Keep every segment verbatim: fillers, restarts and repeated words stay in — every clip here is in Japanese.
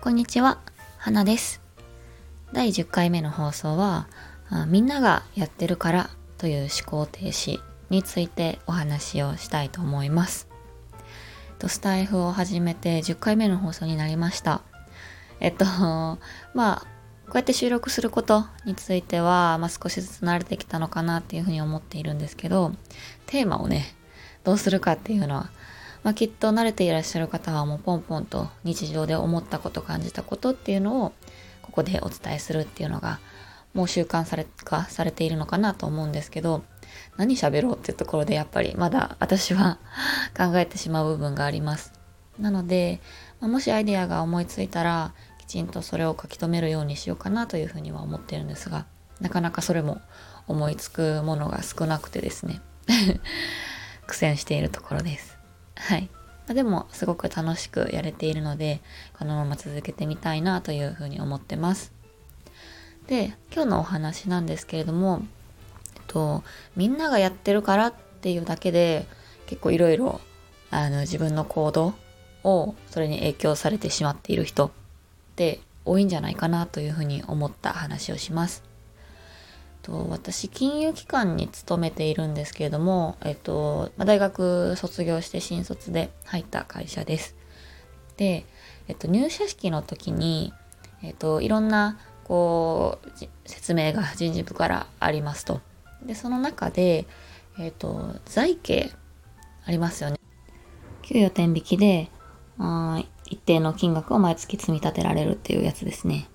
こんにちは、花です。だいじゅっかいめの放送は、みんながやってるからという思考停止についてお話をしたいと思います。スタイフを始めてじゅっかいめの放送になりました。えっと、まあ、こうやって収録することについては、まあ、少しずつ慣れてきたのかなっていうふうに思っているんですけど、テーマをね、どうするかっていうのは、まあ、きっと慣れていらっしゃる方はもうポンポンと日常で思ったこと感じたことっていうのをここでお伝えするっていうのがもう習慣され化されているのかなと思うんですけど、何喋ろうっていうところでやっぱりまだ私は考えてしまう部分があります。なので、まあ、もしアイデアが思いついたらきちんとそれを書き留めるようにしようかなというふうには思ってるんですが、なかなかそれも思いつくものが少なくてですね苦戦しているところです。はい。でもすごく楽しくやれているので、このまま続けてみたいなというふうに思ってます。で、今日のお話なんですけれども、えっと、みんながやってるからっていうだけで結構いろいろあの自分の行動をそれに影響されてしまっている人って多いんじゃないかなというふうに思った話をします。と私金融機関に勤めているんですけれども、えっと、大学卒業して新卒で入った会社です。で、えっと、入社式の時に、えっと、いろんなこう説明が人事部からありますと。で、その中で、えっと、財形ありますよね。給与天引きであ一定の金額を毎月積み立てられるっていうやつですね。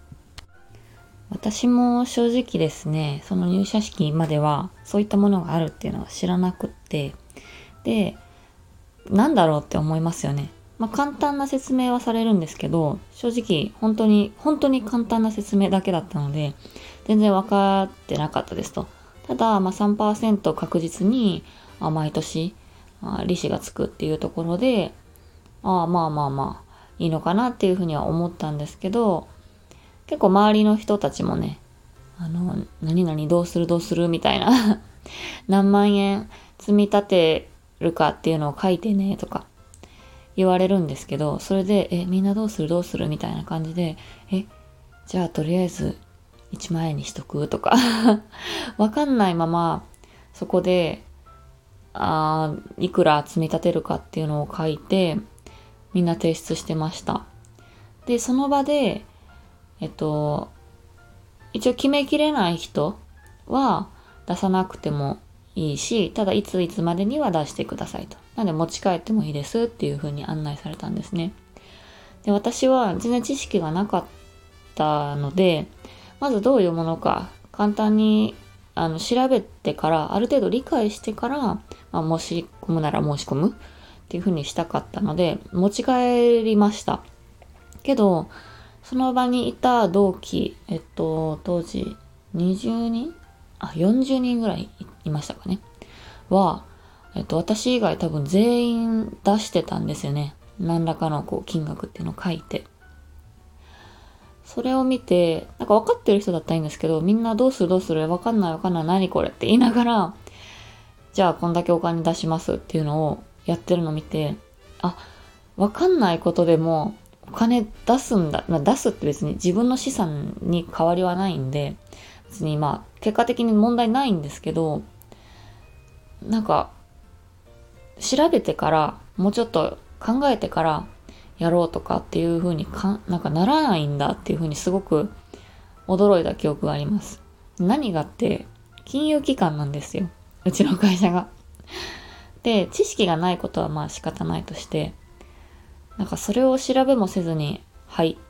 私も正直ですね、その入社式まではそういったものがあるっていうのは知らなくって、で、なんだろうって思いますよね。まあ簡単な説明はされるんですけど、正直本当に、本当に簡単な説明だけだったので、全然分かってなかったですと。ただ、まあ さんパーセント 確実にあ毎年あ利子がつくっていうところで、ああまあまあまあいいのかなっていうふうには思ったんですけど、結構周りの人たちもね、あの、何々どうするどうするみたいな何万円積み立てるかっていうのを書いてねとか言われるんですけど、それで、え、みんなどうするどうするみたいな感じで、え、じゃあとりあえずいちまん円にしとくとかわかんないまま、そこで、あいくら積み立てるかっていうのを書いて、みんな提出してました。で、その場で、えっと、一応決めきれない人は出さなくてもいいし、ただいついつまでには出してくださいと。なので持ち帰ってもいいですっていう風に案内されたんですね。で、私は全然知識がなかったので、まずどういうものか簡単にあの調べてから、ある程度理解してから、まあ、申し込むなら申し込むっていう風にしたかったので、持ち帰りました。けど、その場にいた同期、えっと、当時にじゅうにんあ、よんじゅうにんぐらいいましたかね。は、えっと、私以外多分全員出してたんですよね。何らかのこう金額っていうのを書いて。それを見て、なんか分かってる人だったらいいんですけど、みんなどうするどうする分かんない分かんない何これって言いながら、じゃあこんだけお金出しますっていうのをやってるのを見て、あ、分かんないことでもお金出すんだ。まあ、出すって別に自分の資産に変わりはないんで、別にまあ結果的に問題ないんですけど、なんか調べてからもうちょっと考えてからやろうとかっていう風にかなんかならないんだっていう風にすごく驚いた記憶があります。何がって金融機関なんですよ。うちの会社が。で、知識がないことはまあ仕方ないとして、なんかそれを調べもせずに入って、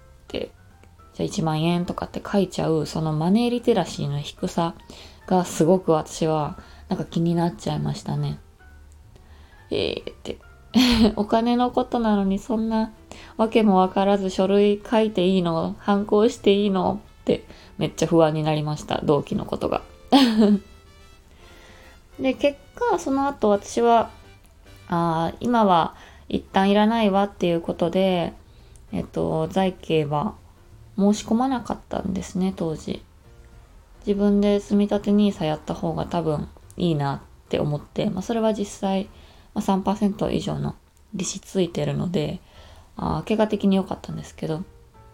じゃあいちまん円とかって書いちゃう、そのマネーリテラシーの低さがすごく私はなんか気になっちゃいましたね。えーってお金のことなのにそんなわけもわからず書類書いていいの、反抗していいのってめっちゃ不安になりました、同期のことがで、結果その後私はあ今は一旦いらないわっていうことで、えっと、財形は申し込まなかったんですね、当時。自分で積み立てニーサやった方が多分いいなって思って、まあ、それは実際、まあ、さんパーセント 以上の利子ついてるので、あ結果的に良かったんですけど、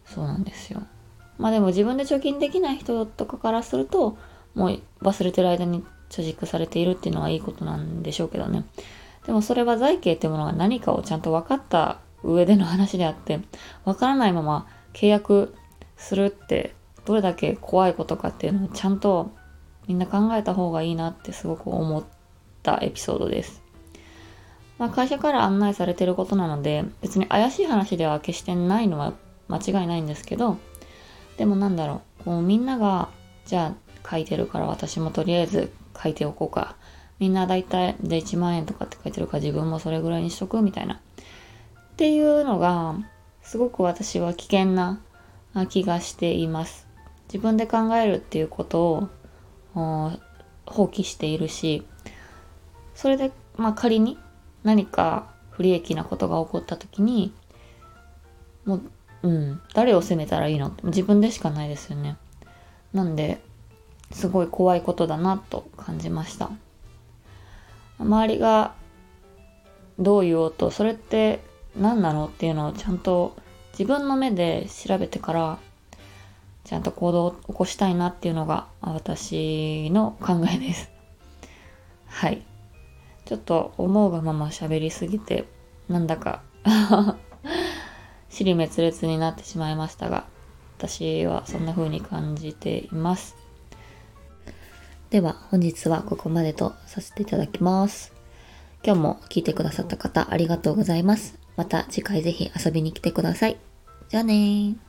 そうなんですよ。まあでも自分で貯金できない人とかからすると、もう忘れてる間に貯蓄されているっていうのはいいことなんでしょうけどね。でもそれは財形っていうものが何かをちゃんと分かった上での話であって、分からないまま契約するってどれだけ怖いことかっていうのをちゃんとみんな考えた方がいいなってすごく思ったエピソードです。まあ、会社から案内されてることなので、別に怪しい話では決してないのは間違いないんですけど、でもなんだろう、こうみんなが、じゃあ書いてるから私もとりあえず書いておこうか。みんなだいたいでいちまん円とかって書いてるから自分もそれぐらいにしとくみたいな。っていうのが、すごく私は危険な気がしています。自分で考えるっていうことを放棄しているし、それで、まあ仮に何か不利益なことが起こった時に、もう、うん、誰を責めたらいいのって自分でしかないですよね。なんで、すごい怖いことだなと感じました。周りがどう言おうと、それって何なのっていうのをちゃんと自分の目で調べてから、ちゃんと行動を起こしたいなっていうのが私の考えです。はい。ちょっと思うがまま喋りすぎて、なんだか尻滅裂になってしまいましたが、私はそんな風に感じています。では本日はここまでとさせていただきます。今日も聞いてくださった方ありがとうございます。また次回ぜひ遊びに来てください。じゃあねー。